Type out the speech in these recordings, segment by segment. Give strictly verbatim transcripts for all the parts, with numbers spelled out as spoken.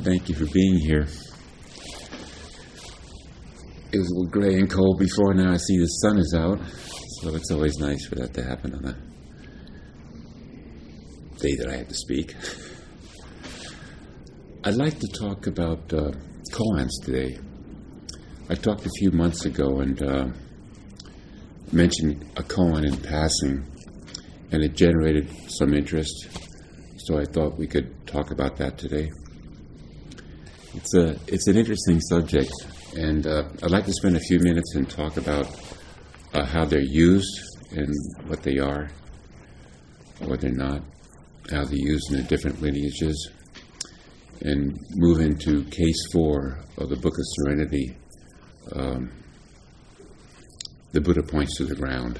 Thank you for being here. It was a little gray and cold before. Now I see the sun is out, so it's always nice for that to happen on a day that I have to speak. I'd like to talk about uh, koans today. I talked a few months ago and uh, mentioned a koan in passing, and it generated some interest, so I thought we could talk about that today. It's a it's an interesting subject, and uh, I'd like to spend a few minutes and talk about uh, how they're used and what they are, or what they're not, how they're used in the different lineages, and move into case four of the Book of Serenity. Um, the Buddha points to the ground.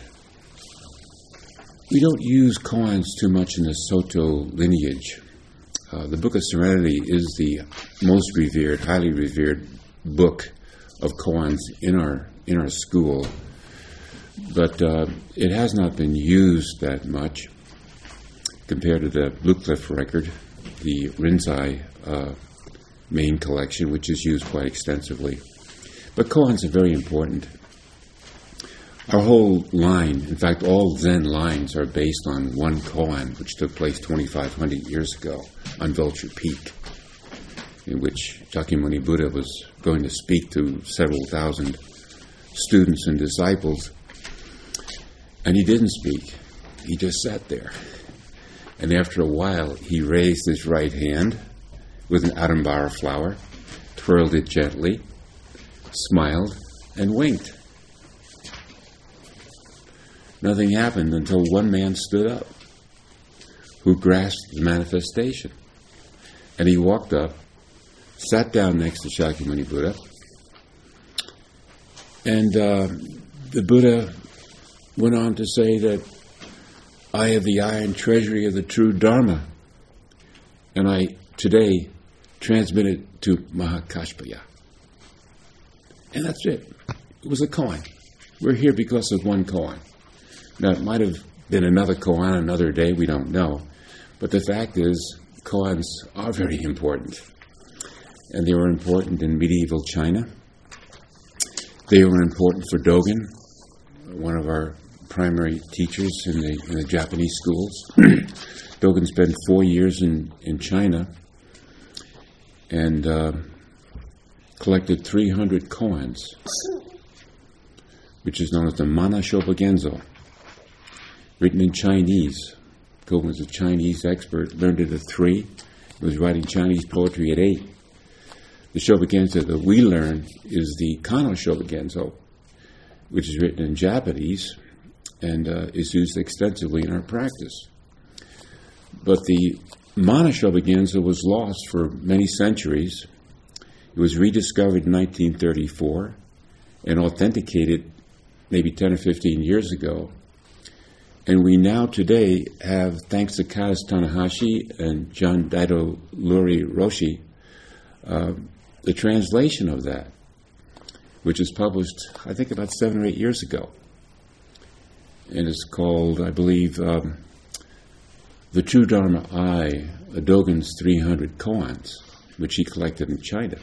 We don't use koans too much in the Soto lineage. Uh, the Book of Serenity is the most revered, highly revered book of koans in our in our school, but uh, it has not been used that much compared to the Blue Cliff record, the Rinzai uh, main collection, which is used quite extensively. But koans are very important. Our whole line, in fact, all Zen lines are based on one koan, which took place twenty-five hundred years ago on Vulture Peak, in which Shakyamuni Buddha was going to speak to several thousand students and disciples. And he didn't speak. He just sat there. And after a while, he raised his right hand with an Adambara flower, twirled it gently, smiled, and winked. Nothing happened until one man stood up who grasped the manifestation. And he walked up, sat down next to Shakyamuni Buddha, and uh, the Buddha went on to say that I have the iron treasury of the true Dharma, and I today transmit it to Mahakashpaya. And that's it. It was a koan. We're here because of one koan. Now, it might have been another koan another day, we don't know. But the fact is, koans are very important. And they were important in medieval China. They were important for Dogen, one of our primary teachers in the, in the Japanese schools. Dogen spent four years in, in China and uh, collected three hundred koans, which is known as the Mana Shobogenzo, written in Chinese. Dogen was a Chinese expert, learned it at three, was writing Chinese poetry at eight. The Shobogenzo that we learn is the Kano Shobogenzo, which is written in Japanese and uh, is used extensively in our practice. But the Mana Shobogenzo was lost for many centuries. It was rediscovered in nineteen thirty-four and authenticated maybe ten or fifteen years ago. And we now today have, thanks to Kadas Tanahashi and John Daido Luri Roshi, uh, the translation of that, which was published, I think, about seven or eight years ago. And it's called, I believe, um, The True Dharma I, Dogen's three hundred koans, which he collected in China.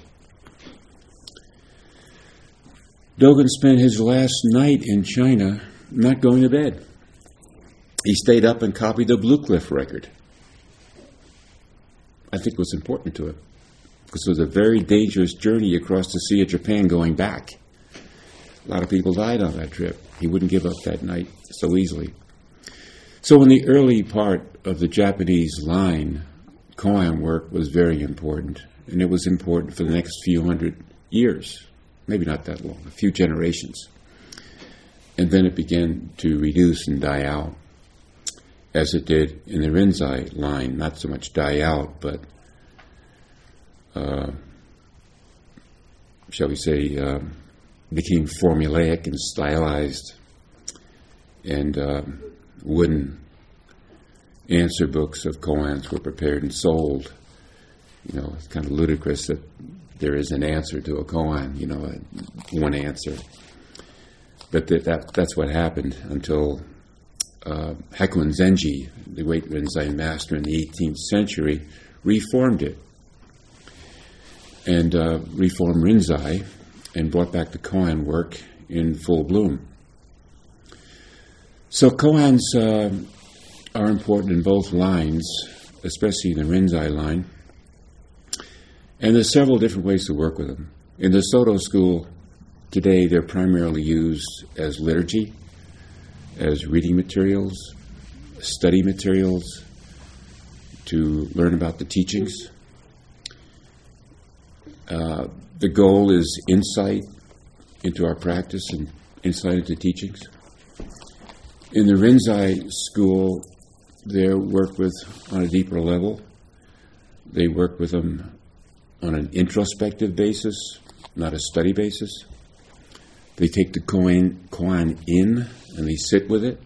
Dogen spent his last night in China not going to bed. He stayed up and copied the Blue Cliff record. I think it was important to him, because it was a very dangerous journey across the Sea of Japan going back. A lot of people died on that trip. He wouldn't give up that night so easily. So in the early part of the Japanese line, koan work was very important, and it was important for the next few hundred years, maybe not that long, a few generations. And then it began to reduce and die out, as it did in the Rinzai line, not so much die out, but, uh, shall we say, uh, became formulaic and stylized, and uh, wooden answer books of koans were prepared and sold. You know, it's kind of ludicrous that there is an answer to a koan, you know, one answer. But that, that that's what happened until uh, Hakuin Zenji, the great Rinzai master in the eighteenth century, reformed it. and uh, reformed Rinzai and brought back the koan work in full bloom. So koans uh, are important in both lines, especially the Rinzai line. And there's several different ways to work with them. In the Soto school today, they're primarily used as liturgy, as reading materials, study materials, to learn about the teachings. Uh, the goal is insight into our practice and insight into teachings. In the Rinzai school, they're worked with on a deeper level. They work with them on an introspective basis, not a study basis. They take the koan, koan in and they sit with it.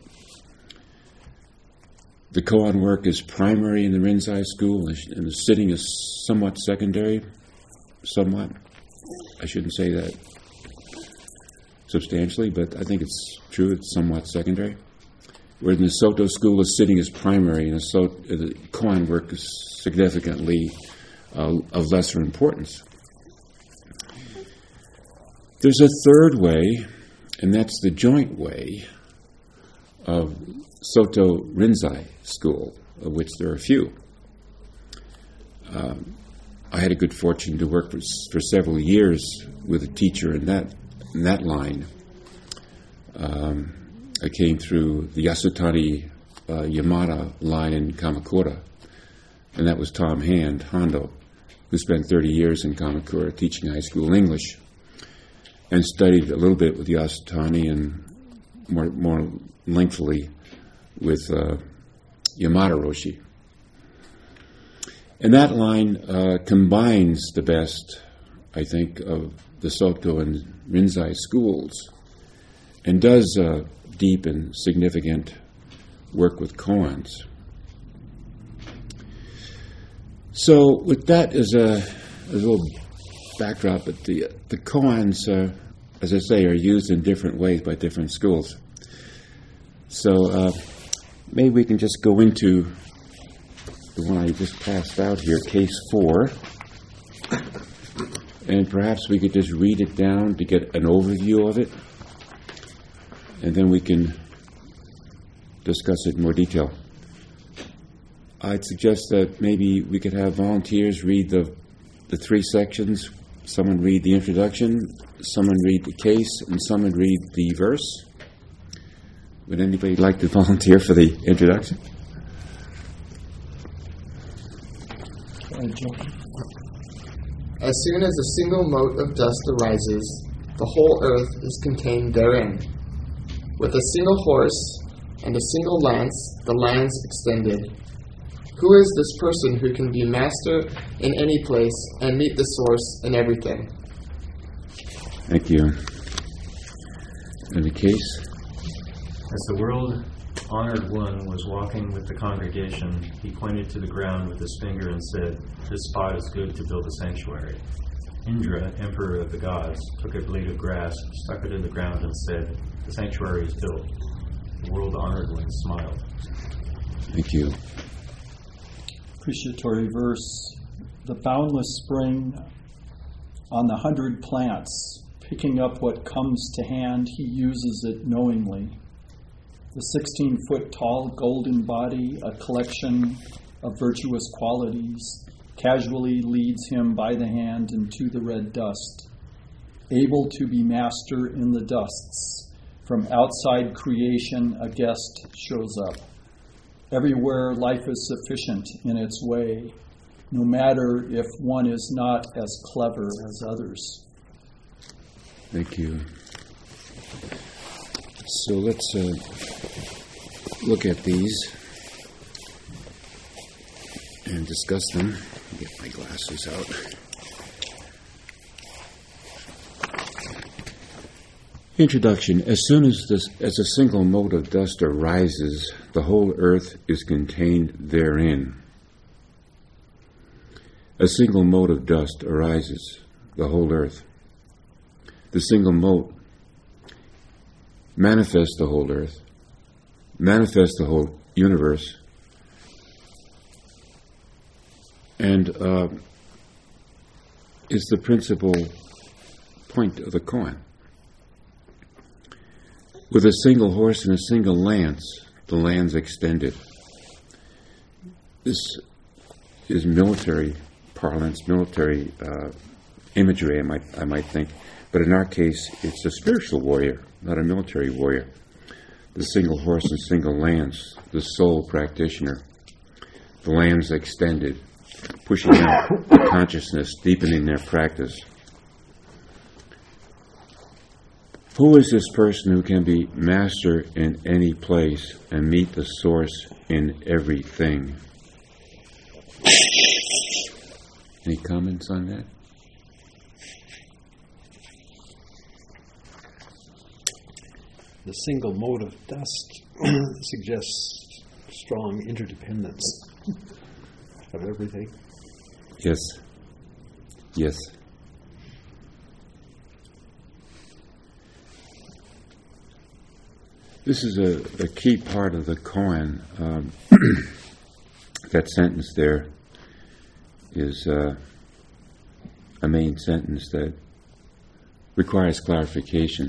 The koan work is primary in the Rinzai school, and the sitting is somewhat secondary. Somewhat. I shouldn't say that substantially, but I think it's true. It's somewhat secondary. Whereas in the Soto school, the sitting is primary, and the, so, the koan work is significantly uh, of lesser importance. There's a third way, and that's the joint way of Soto Rinzai school, of which there are a few. Um, I had a good fortune to work for, for several years with a teacher in that in that line. Um, I came through the Yasutani uh, Yamada line in Kamakura, and that was Tom Hand, Hondo, who spent thirty years in Kamakura teaching high school English, and studied a little bit with Yasutani and more, more lengthily with uh, Yamada Roshi. And that line uh, combines the best, I think, of the Soto and Rinzai schools, and does uh, deep and significant work with koans. So with that as a, as a little backdrop, but the, the koans, uh, as I say, are used in different ways by different schools. So uh, maybe we can just go into the one I just passed out here, case four, and perhaps we could just read it down to get an overview of it, and then we can discuss it in more detail. I'd suggest that maybe we could have volunteers read the the three sections. Someone read the introduction, someone read the case, and someone read the verse. Would anybody like to volunteer for the introduction? As soon as a single mote of dust arises, the whole earth is contained therein. With a single horse and a single lance, the lands extended. Who is this person who can be master in any place and meet the source in everything? Thank you. And the case? As the world-honored one was walking with the congregation, he pointed to the ground with his finger and said, "This spot is good to build a sanctuary." Indra, emperor of the gods, took a blade of grass, stuck it in the ground, and said, "The sanctuary is built." The world-honored one smiled. Thank you. Appreciatory verse. The boundless spring on the hundred plants, picking up what comes to hand, he uses it knowingly. The sixteen-foot-tall golden body, a collection of virtuous qualities, casually leads him by the hand into the red dust. Able to be master in the dusts, from outside creation a guest shows up. Everywhere life is sufficient in its way, no matter if one is not as clever as others. Thank you. So let's uh, look at these and discuss them. Get my glasses out. Introduction. As soon as, this, as a single mote of dust arises, the whole earth is contained therein. A single mote of dust arises, the whole earth. The single mote manifests the whole earth, manifests the whole universe. And uh, is the principal point of the koan. With a single horse and a single lance, the lance extended. This is military parlance, military uh, imagery, I might, I might think. But in our case, it's a spiritual warrior, not a military warrior. The single horse and single lance, the soul practitioner. The lance extended, pushing out the consciousness, deepening their practice. Who is this person who can be master in any place and meet the source in everything? Any comments on that? The single mode of dust suggests strong interdependence of everything. Yes. Yes. This is a, a key part of the koan. Um, that sentence there is uh, a main sentence that requires clarification.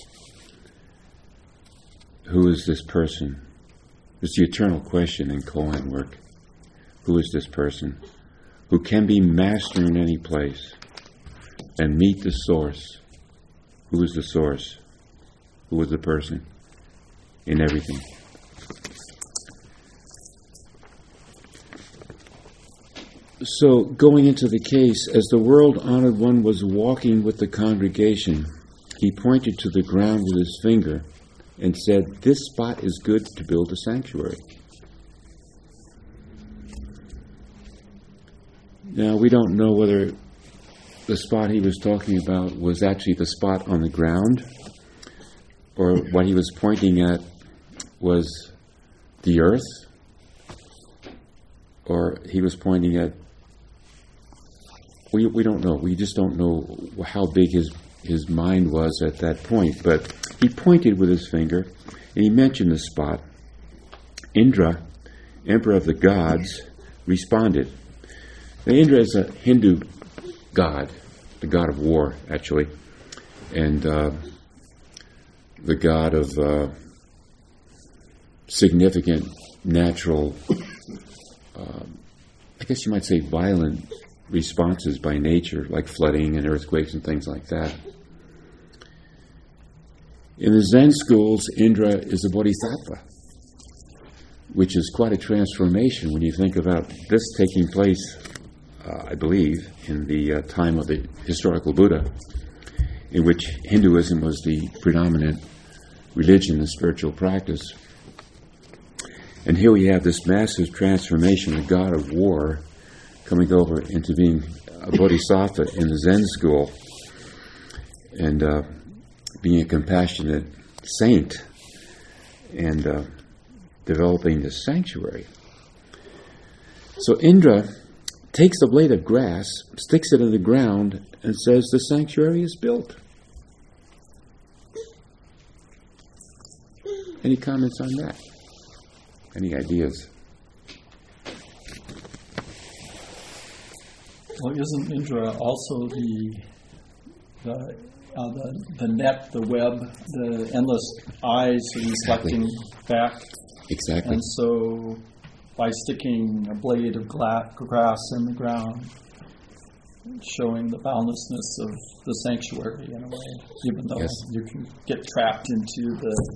Who is this person? It's the eternal question in koan work. Who is this person who can be master in any place and meet the source? Who is the source? Who is the person in everything? So, going into the case, as the world-honored one was walking with the congregation, he pointed to the ground with his finger and said, "This spot is good to build a sanctuary." Now, we don't know whether the spot he was talking about was actually the spot on the ground, or what he was pointing at was the earth, or he was pointing at, we we don't know. We just don't know how big his, his mind was at that point. But he pointed with his finger, and he mentioned the spot. Indra, emperor of the gods, responded. Now, Indra is a Hindu god, the god of war, actually, and uh, the god of uh, significant natural, uh, I guess you might say violent responses by nature, like flooding and earthquakes and things like that. In the Zen schools, Indra is a bodhisattva, which is quite a transformation when you think about this taking place, uh, I believe, in the uh, time of the historical Buddha, in which Hinduism was the predominant religion and spiritual practice. And here we have this massive transformation, the god of war, coming over into being a bodhisattva in the Zen school, and uh, being a compassionate saint, and uh, developing this sanctuary. So Indra takes a blade of grass, sticks it in the ground, and says the sanctuary is built. Any comments on that? Any ideas? Well, isn't Indra also the the, uh, the the net, the web, the endless eyes reflecting back? Exactly. And so, by sticking a blade of gla- grass in the ground, showing the boundlessness of the sanctuary in a way, even though yes. you can get trapped into the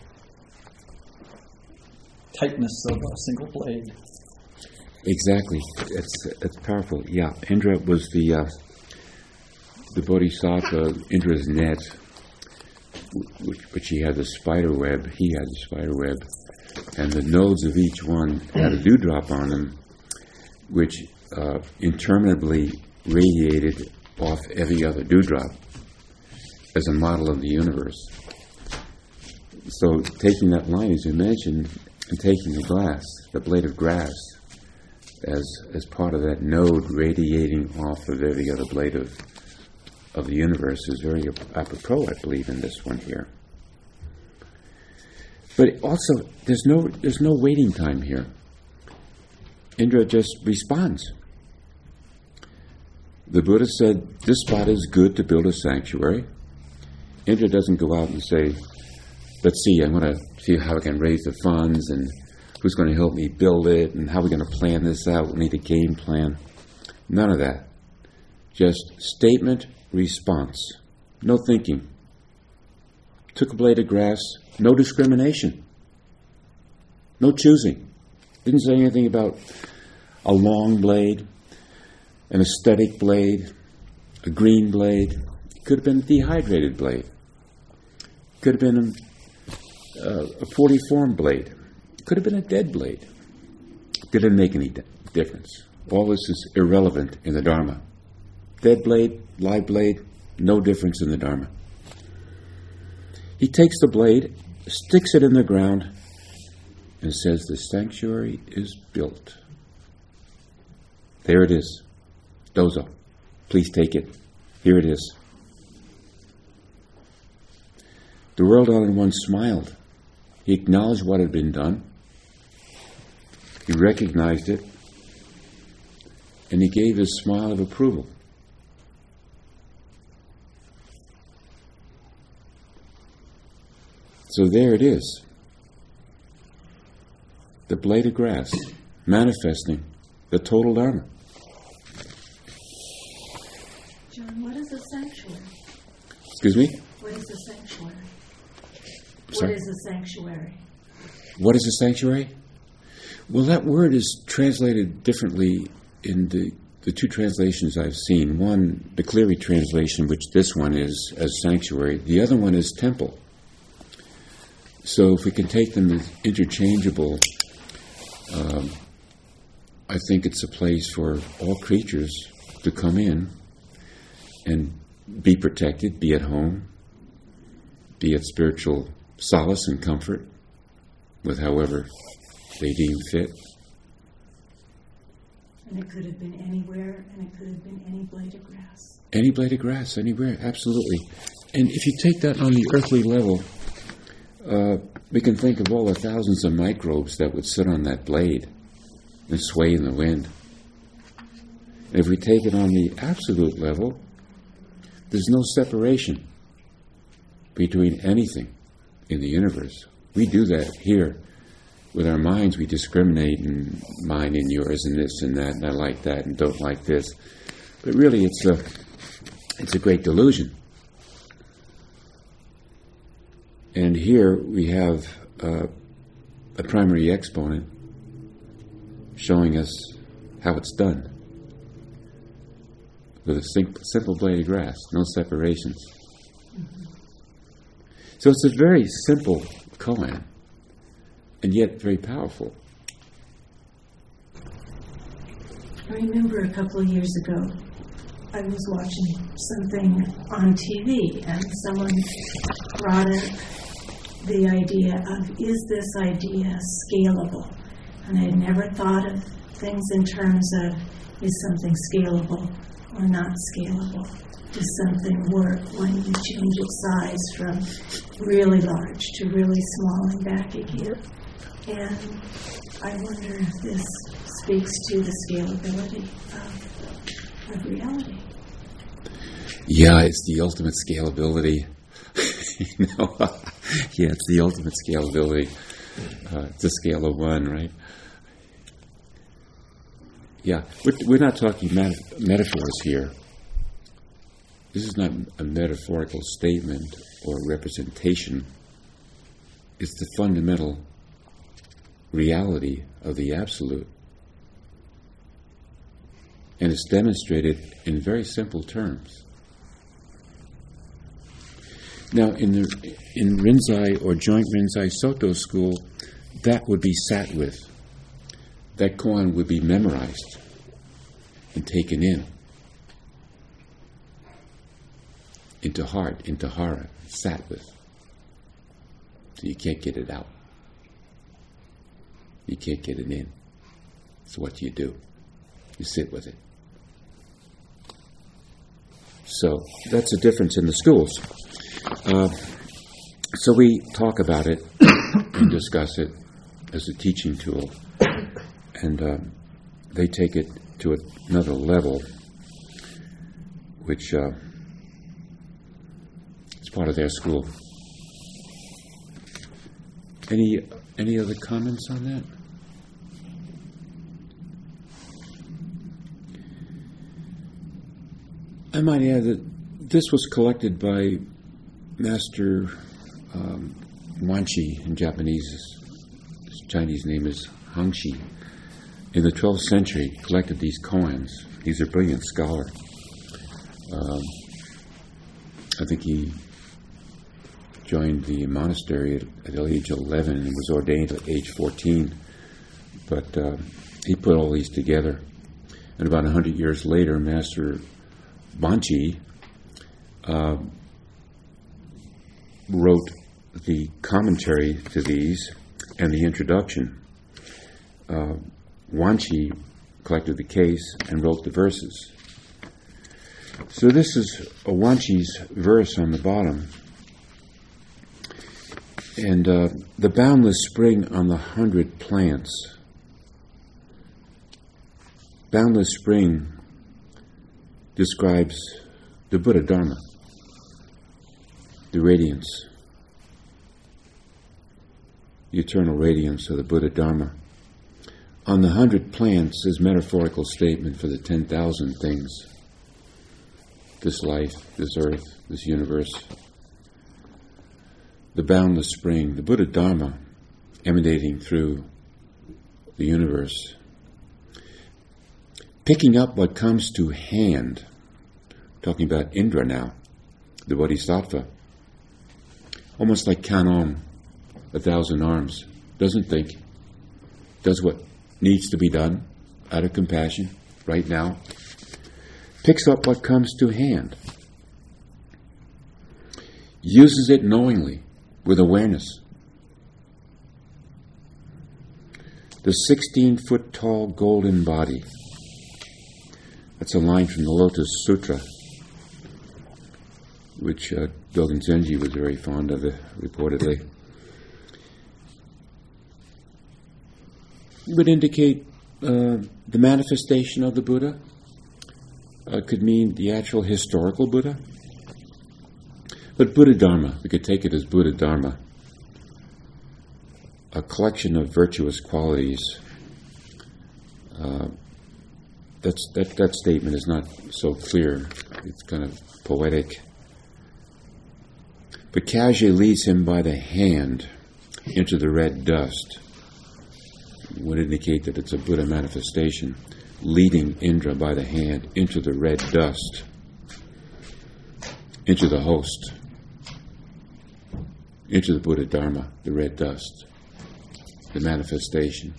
tightness of a single blade. Exactly. It's it's powerful. Yeah, Indra was the uh, the bodhisattva, Indra's net, which, which he had the spider web. He had the spider web, and the nodes of each one had a dewdrop on them, which uh, interminably radiated off every other dewdrop as a model of the universe. So, taking that line, as you mentioned, and taking the glass, the blade of grass, as as part of that node radiating off of every other blade of of the universe is very apropos, I believe, in this one here. But also, there's no there's no waiting time here. Indra just responds. The Buddha said, this spot is good to build a sanctuary. Indra doesn't go out and say, let's see, I'm going to see how I can raise the funds and who's going to help me build it and how we're going to plan this out. We need a game plan. None of that. Just statement, response. No thinking. Took a blade of grass, no discrimination. No choosing. Didn't say anything about a long blade, an aesthetic blade, a green blade. It could have been a dehydrated blade. It could have been a, uh, a forty-form blade. It could have been a dead blade. It didn't make any di- difference. All this is irrelevant in the Dharma. Dead blade, live blade, no difference in the Dharma. He takes the blade, sticks it in the ground, and says, the sanctuary is built. There it is. Dozo. Please take it. Here it is. The world all at once smiled. He acknowledged what had been done. He recognized it. And he gave his smile of approval. So there it is. The blade of grass, manifesting the total Dharma. John, what is a sanctuary? Excuse me? What is a sanctuary? Sorry? What is a sanctuary? What is a sanctuary? Well, that word is translated differently in the, the two translations I've seen. One, the Cleary translation, which this one is as sanctuary. The other one is temple. So if we can take them as interchangeable, um, I think it's a place for all creatures to come in and be protected, be at home, be at spiritual solace and comfort with however they deem fit. And it could have been anywhere, and it could have been any blade of grass. Any blade of grass, anywhere, absolutely. And if you take that on the earthly level, uh, we can think of all the thousands of microbes that would sit on that blade and sway in the wind. And if we take it on the absolute level, there's no separation between anything in the universe. We do that here. With our minds, we discriminate, and mine and yours and this and that, and I like that and don't like this. But really, it's a, it's a great delusion. And here we have uh, a primary exponent showing us how it's done. With a sim- simple blade of grass, no separations. Mm-hmm. So it's a very simple koan, and yet very powerful. I remember a couple of years ago, I was watching something on T V, and someone brought up the idea of, is this idea scalable? And I had never thought of things in terms of, is something scalable or not scalable? Does something work when you change its size from really large to really small and back again? And I wonder if this speaks to the scalability of, of reality. Yeah, it's the ultimate scalability. you know, yeah, it's the ultimate scalability. Uh, it's a scale of one, right? Yeah, we're, we're not talking met- metaphors here. This is not a metaphorical statement or representation. It's the fundamental reality of the Absolute. And it's demonstrated in very simple terms. Now, in the in Rinzai or Joint Rinzai Soto school, that would be sat with. That koan would be memorized and taken in. Into heart, into hara, sat with. So you can't get it out. You can't get it in. So what do you do? You sit with it. So that's a difference in the schools. Uh, so we talk about it and discuss it as a teaching tool. And um, they take it to another level. which uh, is part of their school. Any any other comments on that? I might add that this was collected by Master um, Wanshi in Japanese. His Chinese name is Hangshi. In the twelfth century, collected these koans. He's a brilliant scholar. Um, I think he joined the monastery at, at age eleven and was ordained at age fourteen. But uh, he put all these together. And about a hundred years later, Master Banchi uh, wrote the commentary to these and the introduction. Uh, Wanshi collected the case and wrote the verses. So this is a Wanshi's verse on the bottom. And uh, the boundless spring on the hundred plants. Boundless spring describes the Buddha Dharma, the radiance, the eternal radiance of the Buddha Dharma. On the hundred plants is metaphorical statement for the ten thousand things. This life, this earth, this universe. The boundless spring, the Buddha Dharma, emanating through the universe. Picking up what comes to hand. Talking about Indra now, the Bodhisattva. Almost like Kanon, a thousand arms. Doesn't think. Does what needs to be done out of compassion right now. Picks up what comes to hand. Uses it knowingly, with awareness. The sixteen-foot tall golden body. That's a line from the Lotus Sutra, which uh, Dogen Zenji was very fond of, uh, reportedly. Would indicate uh, the manifestation of the Buddha. Uh, could mean the actual historical Buddha. But Buddha Dharma, we could take it as Buddha Dharma. A collection of virtuous qualities. Uh, that's, that, that statement is not so clear. It's kind of poetic. But Kaji leads him by the hand into the red dust. Would indicate that it's a Buddha manifestation, leading Indra by the hand into the red dust, into the host, into the Buddha Dharma, the red dust, the manifestation.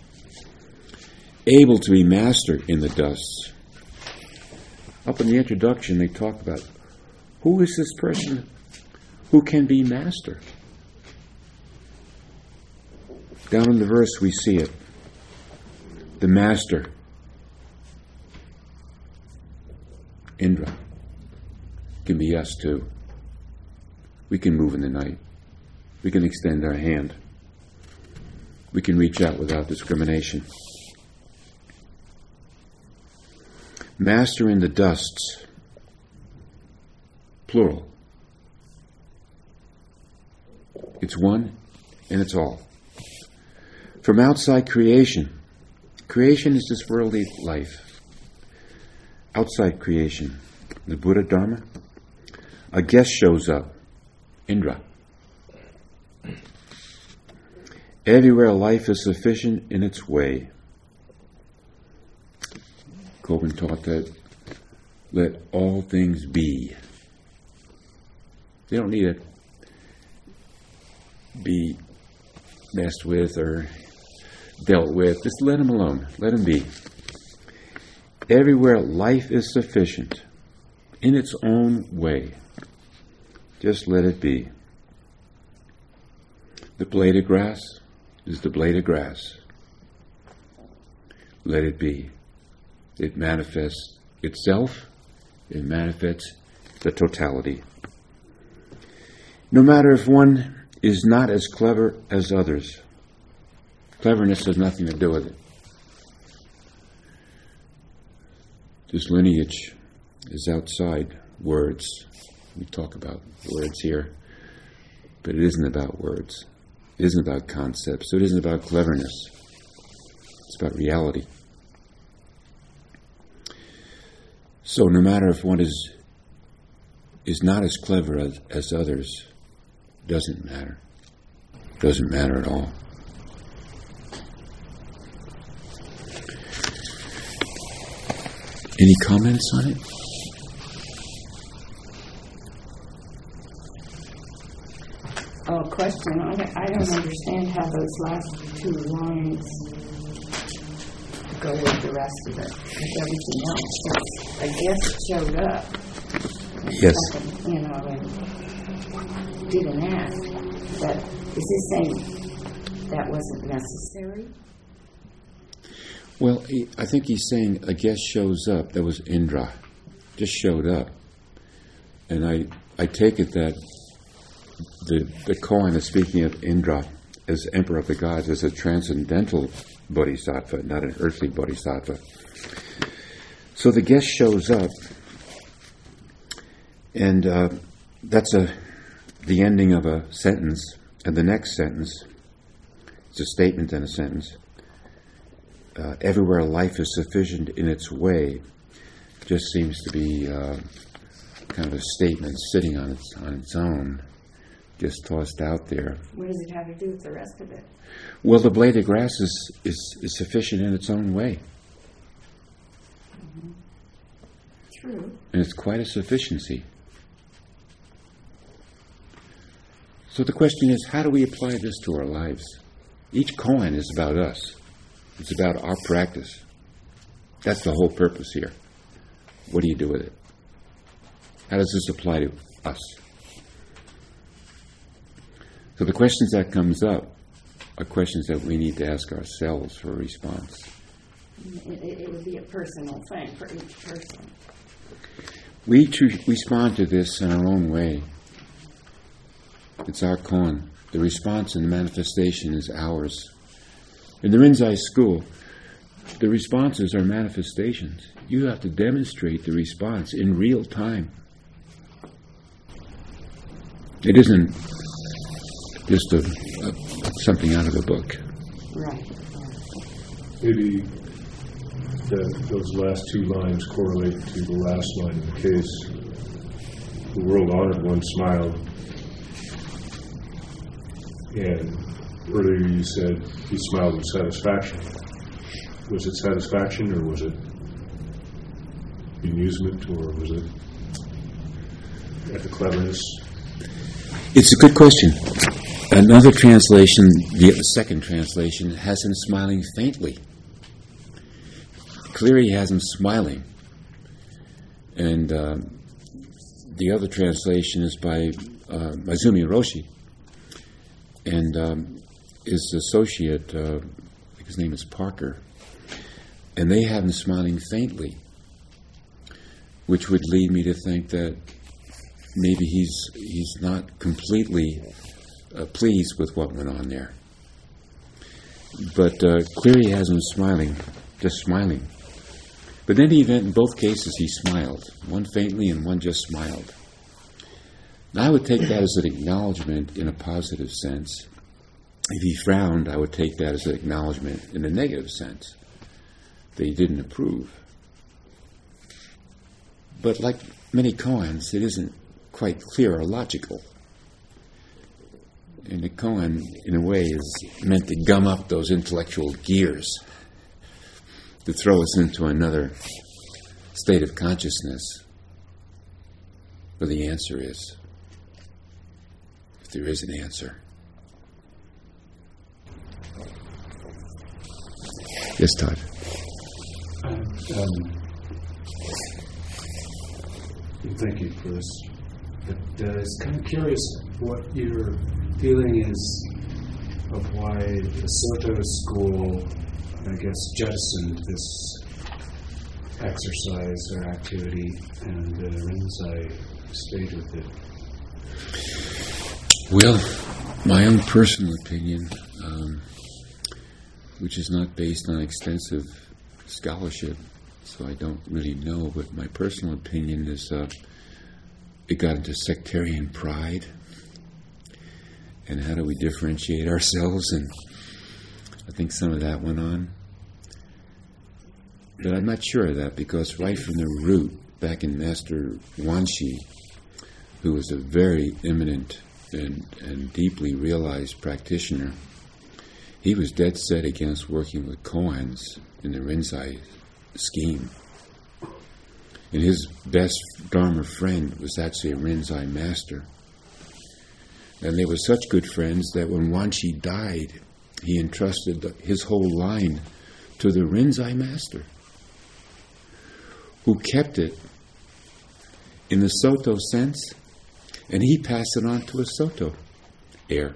Able to be master in the dust. Up in the introduction, they talk about who is this person who can be master. Down in the verse we see it. The master, Indra, can be us too. We can move in the night. We can extend our hand. We can reach out without discrimination. Master in the dusts, plural. It's one and it's all. From outside creation, creation is this worldly life. Outside creation, the Buddha Dharma, a guest shows up, Indra. Everywhere life is sufficient in its way. Coben taught that let all things be. They don't need to be messed with or dealt with. Just let them alone. Let them be. Everywhere life is sufficient in its own way. Just let it be. The blade of grass is the blade of grass. Let it be. It manifests itself. It manifests the totality. No matter if one is not as clever as others. Cleverness has nothing to do with it. This lineage is outside words. We talk about words here, but it isn't about words. It isn't about concepts. It isn't about cleverness. It's about reality. So no matter if one is is not as clever as, as others, doesn't matter. Doesn't matter at all. Any comments on it? Oh, question. I, I don't understand how those last two lines go with the rest of it, with everything else. It's, a guest showed up. Yes. And, you know, and didn't ask. But is this saying that wasn't necessary? Well, he, I think he's saying a guest shows up. That was Indra. Just showed up. And I, I take it that the the koan is speaking of Indra as emperor of the gods, as a transcendental bodhisattva, not an earthly bodhisattva. So the guest shows up, and uh, that's a the ending of a sentence. And the next sentence, it's a statement and a sentence. Uh, everywhere life is sufficient in its way, just seems to be uh, kind of a statement sitting on its on its own, just tossed out there. What does it have to do with the rest of it? Well, the blade of grass is is, is sufficient in its own way. Mm-hmm. True. And it's quite a sufficiency. So the question is, how do we apply this to our lives? Each koan is about us. It's about our practice. That's the whole purpose here. What do you do with it? How does this apply to us? So the questions that comes up are questions that we need to ask ourselves for a response. It, it, it would be a personal thing for each person. We each re- respond to this in our own way. It's our koan. The response and the manifestation is ours. In the Rinzai school, the responses are manifestations. You have to demonstrate the response in real time. It isn't just a, a, something out of a book. Right. Maybe the, those last two lines correlate to the last line of the case. The world honored one smiled. And earlier you said he smiled with satisfaction. Was it satisfaction, or was it amusement, or was it at the cleverness? It's a good question. Another translation, the second translation, has him smiling faintly. Clearly he has him smiling. And uh, the other translation is by uh, Maizumi Roshi. And um, his associate, uh, I think his name is Parker, and they have him smiling faintly, which would lead me to think that maybe he's he's not completely uh, pleased with what went on there. But uh, clearly he has him smiling, just smiling. But in any event, in both cases he smiled, one faintly and one just smiled. I would take that as an acknowledgement in a positive sense. If he frowned, I would take that as an acknowledgement in a negative sense, that he didn't approve. But like many koans, it isn't quite clear or logical. And the koan, in a way, is meant to gum up those intellectual gears, to throw us into another state of consciousness where the answer is. If there is an answer. Yes, Todd. Um, thank you for this. But uh, it's kind of curious what your feeling is of why the Soto school, I guess, jettisoned this exercise or activity, and uh, Rinzai stayed with it. Well, my own personal opinion, um, which is not based on extensive scholarship, so I don't really know, but my personal opinion is uh, it got into sectarian pride. And how do we differentiate ourselves? And I think some of that went on. But I'm not sure of that, because right from the root, back in Master Wanshi, who was a very eminent and, and deeply realized practitioner, he was dead set against working with koans in the Rinzai scheme. And his best Dharma friend was actually a Rinzai master. And they were such good friends that when Wanshi died, he entrusted his whole line to the Rinzai master, who kept it in the Soto sense, and he passed it on to a Soto heir.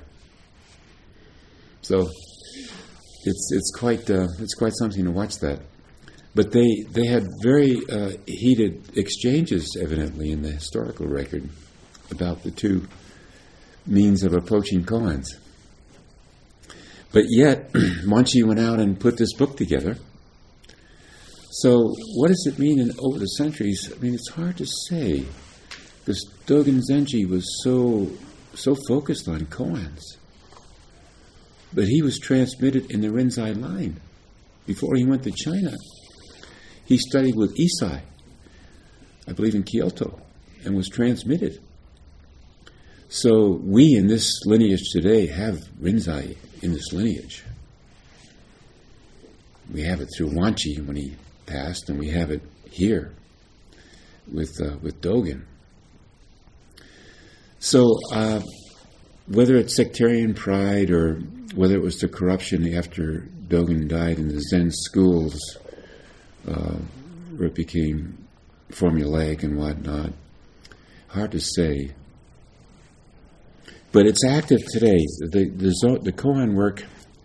So it's it's quite uh, it's quite something to watch that. But they they had very uh, heated exchanges, evidently, in the historical record about the two means of approaching koans. But yet, Wanshi went out and put this book together. So what does it mean in, over the centuries? I mean, it's hard to say, because Dogen Zenji was so so focused on koans. But he was transmitted in the Rinzai line. Before he went to China, he studied with Isai, I believe in Kyoto, and was transmitted. So we in this lineage today have Rinzai in this lineage. We have it through Wanshi when he passed, and we have it here with uh, with Dogen. So uh, whether it's sectarian pride or whether it was the corruption after Dogen died in the Zen schools, uh, where it became formulaic and whatnot, hard to say. But it's active today. The the, Zo- the koan work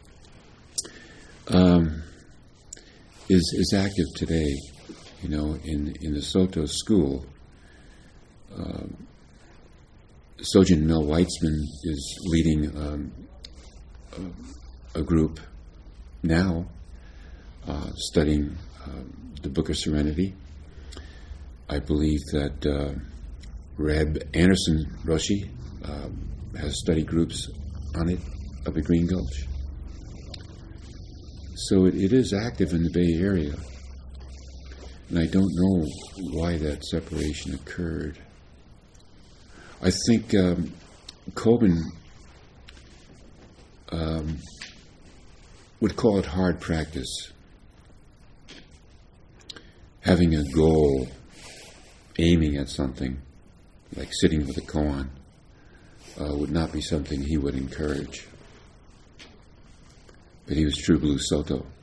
um, is is active today. You know, in in the Soto school, uh, Sojin Mel Weitzman is leading um, a, a group now uh, studying uh, the Book of Serenity. I believe that uh, Reb Anderson Roshi Uh, has study groups on it up at Green Gulch. So it, it is active in the Bay Area. And I don't know why that separation occurred. I think um, Kobun um, would call it hard practice. Having a goal, aiming at something, like sitting with a koan, Uh, would not be something he would encourage. But he was true blue Soto.